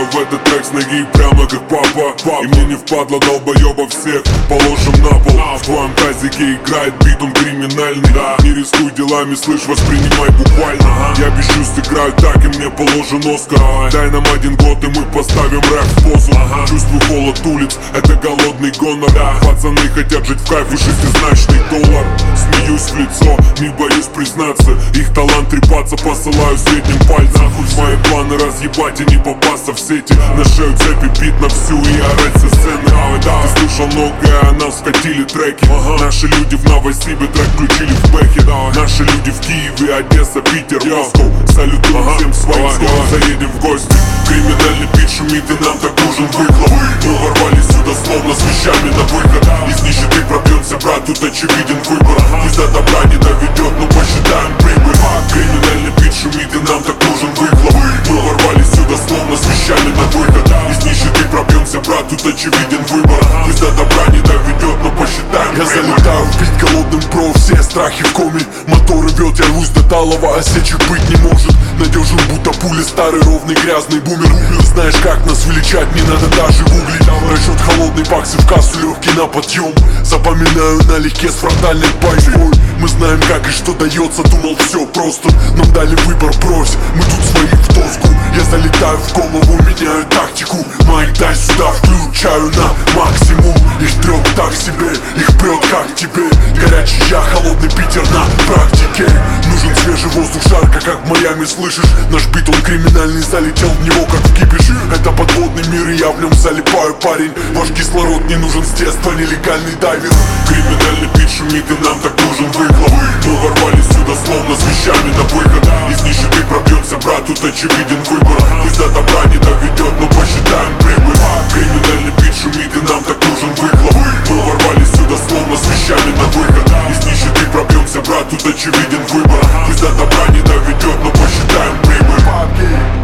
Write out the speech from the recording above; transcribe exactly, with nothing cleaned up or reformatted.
залетаю в этот трек с ноги прямо как папа. И мне не впадло долбоеба всех положим на пол. В твоем тазике играет бит, он криминальный. Не рискуй делами, слышь, воспринимай буквально. Я без чувств играю так, и мне положен Оскар. Дай нам один год, и мы поставим рэп в позу. Чувствую холод улиц, это голодный гонор. Пацаны хотят жить в кайф и шестизначный доллар. Смеюсь в лицо, не боюсь признаться. Их талант трепаться посылаю средним пальцем. Мои планы разъебать и не попасться в сети. На шею цепи бит на всю и орать со сцены. Ты слышал многое, а нас скатили треки. Наши люди в Новосибе трек включили в бэхе. Наши люди в Киеве, Одесса, Питер, Москва. Салютуем всем своим, скоро заедем в гости. Криминальный бит шумит и нам так нужен выхлоп. Мы ворвались сюда словно с вещами на выход. Из нищеты пробьемся, брат, тут очевиден выбор. Из до добра не доведет, но посчитаем прибыль. Криминальный бит шумит и нам так нужен выхлоп. Мы ворвались сюда словно с вещами на выход. Из нищеты пробьемся, брат, тут очевиден выбор. Из до добра не доведет, но посчитаем Я прибыль. залетаю в бит голодным про все страхи в коме. Мотор рвет, я рвусь до талого, осечек быть не может. Надежен будто пули, старый ровный грязный бумер. Знаешь как нас величать, не надо даже гуглить. Расчет холодный, баксы в кассу, легкий на подъем. Запоминаю налегке с фронтальной бойбой. Мы знаем как и что дается, думал все просто. Нам дали выбор, брось, мы тут своих в доску. Я залетаю в голову, меняю тактику. Майк, дай сюда, включаю на максимум. Их трет так себе, их прет как тебе. Горячий я, холодный Питер на практике. Нужен свежий воздух, жарко как в Майами, слышишь? Наш бит он криминальный, залетел в него как в кипиш. Это подводный мир и я в нем залипаю, парень. Ваш кислород не нужен с детства, нелегальный дайвер. Криминальный бит шумит и нам так нужен выхлоп. Мы ворвались сюда словно с вещами на выход. Из нищеты пробьемся, брат, тут очевиден выбор. Из до добра не доведет, но посчитаем прибыль. Криминальный бит шумит и нам так нужен выхлоп. Мы ворвались сюда словно с вещами на выход. Из нищеты пробьемся, брат, тут очевиден выбор. Из до добра не доведет, но посчитаем прибыль.